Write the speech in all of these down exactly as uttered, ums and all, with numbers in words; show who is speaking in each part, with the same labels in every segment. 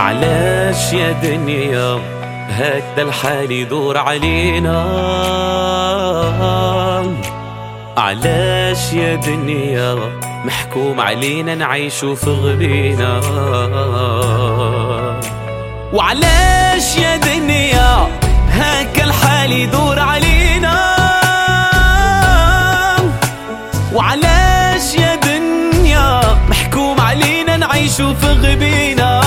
Speaker 1: علاش يا دنيا هكذا الحال يدور علينا؟ علاش يا دنيا محكوم علينا نعيشو في غبينا؟ وعلاش يا دنيا هكا الحال يدور علينا؟ وعلاش يا دنيا محكوم علينا نعيشو في غبينا؟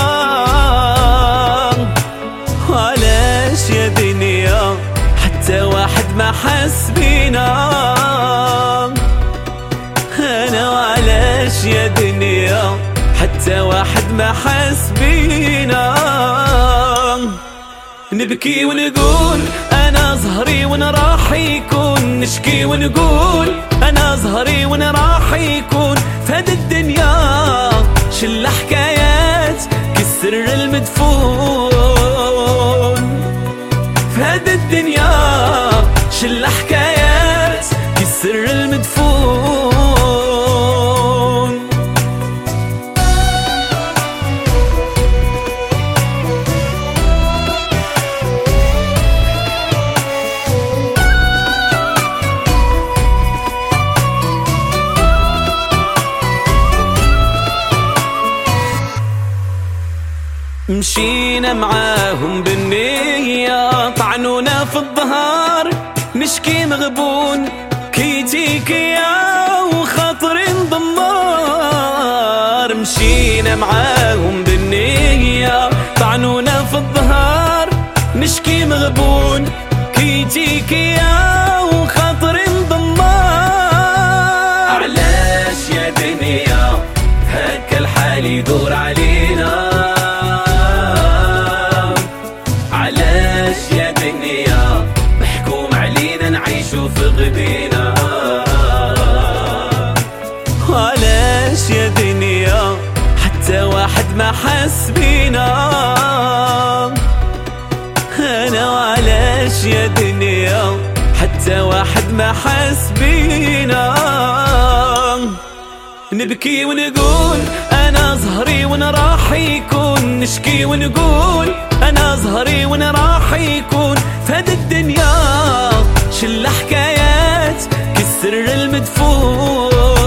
Speaker 1: وعلاش يا دنيا حتى واحد ما حس بينا؟ انا وعلاش يا دنيا حتى واحد ما حس بينا؟ نبكي ونقول انا زهري وين راح يكون، نشكي ونقول انا زهري وين راح يكون. فهاد الدنيا شل حكايات كالسر المدفون، فهاد الدنيا شل حكايات كالسر المدفون. مشينا معاهم بالنية طعنونا في الظهر، نشكي مغبون كيتيك يا وخاطري انضمار. مشينا معاهم بالنية طعنونا في الظهر، نشكي مغبون كيتيك يا وخاطري انضمار. علاش يا دنيا هكا الحال يدور علينا؟ في غبينا؟ وعلاش يا دنيا حتى واحد ما حس بينا؟ انا وعلاش يا دنيا حتى واحد ما حس بينا؟ نبكي ونقول انا زهري وين راح يكون، نشكي ونقول انا زهري وين راح يكون. فهاد الدنيا شل حكايات كالسر المدفون.